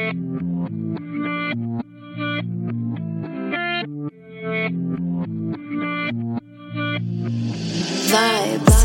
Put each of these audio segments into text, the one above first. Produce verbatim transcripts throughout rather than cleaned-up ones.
Vibes.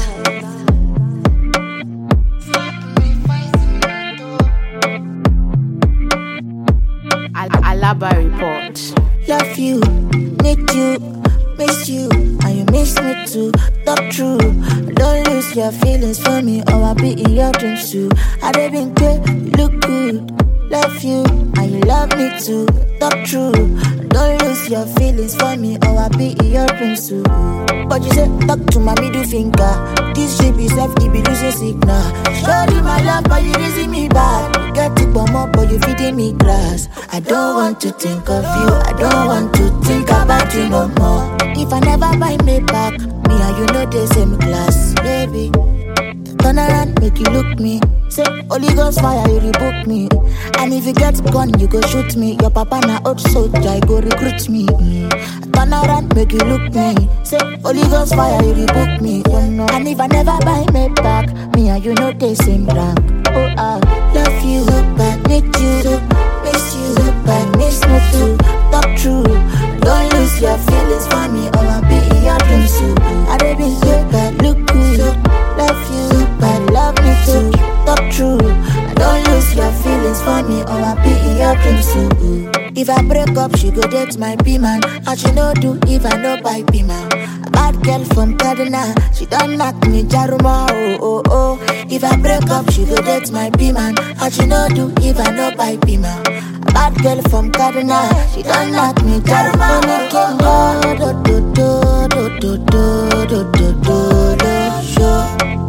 Al- Alaba report. Love you, need you, miss you, and you miss me too. Talk true, don't lose your feelings for me, or I'll be in your dreams too. I done been good, you look good. Love you, and you love me too. Talk true, don't lose your feelings for me, or I'll be in your dreams too. But you say, talk to my middle finger. This shit be self, it be losing signal. Shorty my love, but you raising me back. You get it but more, but you feeding me glass. I don't want to think of you, I don't want to think about you no more. If I never buy me back, me and you know the same class, baby. Turn around, make you look me. Say, Holy Ghost fire, you rebook me. And if you get gun, you go shoot me. Your papa na old soldier, you go recruit me. Mm. Turn around, make you look me. Say, Holy Ghost fire, you rebook me. And if I never buy me back, me and you know the same rank. Oh, I love you, but need you, miss you, but miss me too. Talk true, don't lose your feelings for me, or I'll be in your dreams too. I done been good, but look good. Love you, but love me too. Talk true, don't lose your feelings for me, or I'll be in your dreams too. If I break up, she go date my B-man. And she no do if I no buy B-man. A bad girl from Kaduna, she done knock me Jaruma, oh, oh, oh. If I break up, she go date my B-man. And she no do if I no buy B-man. A bad girl from Kaduna, she done knock me Jaruma, oh, oh, oh. Do, do, do, do, do, do, do, do, do, show.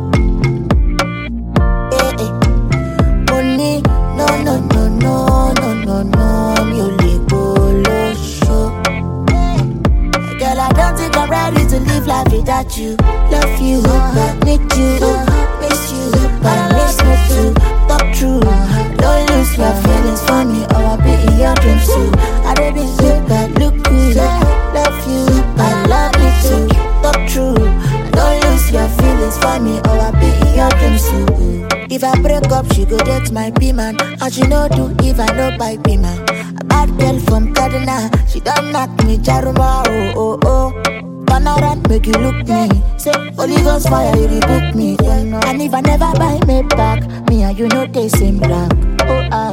Eh, eh. Money, no, no, no, no, no, no, no, mi ò lè gbolo show. Girl, I don't think I'm ready to live life without you. Love you, but need you, miss you, but I miss me too. Talk true, don't lose your feelings for me, or I'll be in your dreams too. I done been good, but look good. Love you, but love me too. Talk true, don't lose your feelings for me, or I'll be in your dreams too. If I break up, she go date my B-man. And she no do if I no buy B-man. A bad girl from Kaduna, she done knock me Jaruma, oh, oh, oh. Turn around, make you look me. Say, Holy Ghost fire, you rebook me. And if I never buy me back, me and you know the same rank. Oh, I